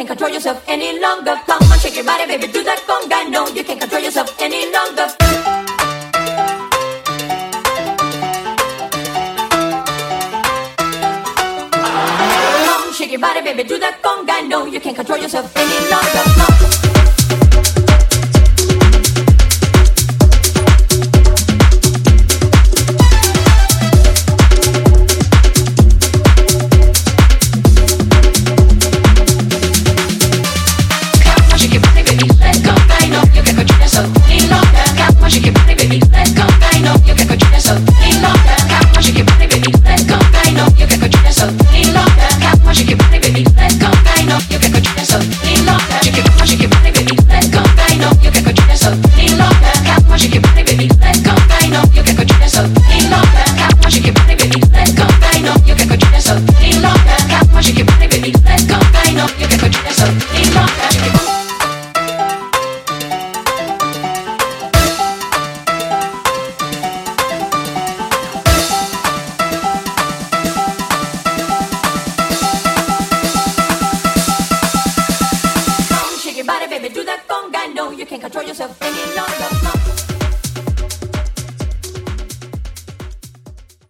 can't control yourself any longer. Come on, shake your body, baby, do that conga. No, you can't control yourself any longer. Come shake your body, baby, do that conga. No, you can't control yourself any longer. Come. Body, baby, do that conga. No, you can't control yourself any longer.